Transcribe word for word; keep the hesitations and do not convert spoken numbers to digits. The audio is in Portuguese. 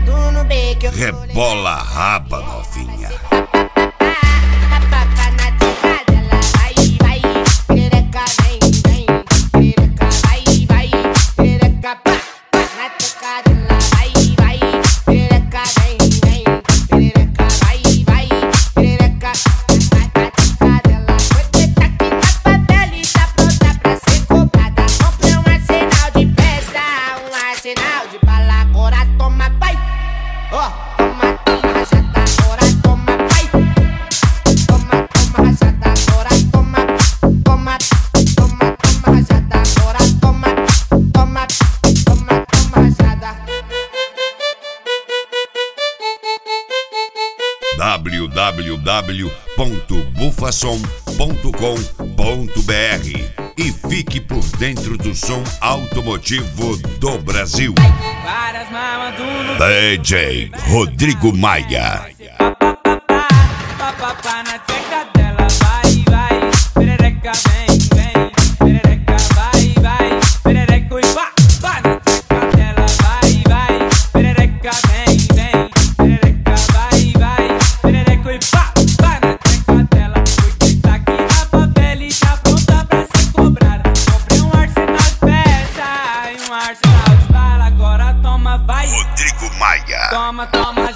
sentado no beco. Rebola a raba, novinha. Sinal de bala, agora toma, vai. Ó, toma, toma, rajada, agora toma, vai. Toma, toma, rajada, agora toma. Toma, toma, toma, rajada, agora toma. Toma, toma, toma, rajada. w w w ponto bufasom ponto com ponto b r e fique por dentro do som automotivo do Brasil. D J Rodrigo Maia. Na tcheca dela, vai, vai, perereca, vem, vem, perereca, vai, vai, perereca e pá, pá. Na tcheca dela, vai, vai, perereca, vem, vem, perereca, vai, vai, perereca e pá, pá. Na tcheca dela, porque tá aqui na favela e tá pronta pra ser cobrada. Comprei um arsenal de peça e um arsenal de bala, agora toma, vai. Rodrigo Maia. Toma, toma,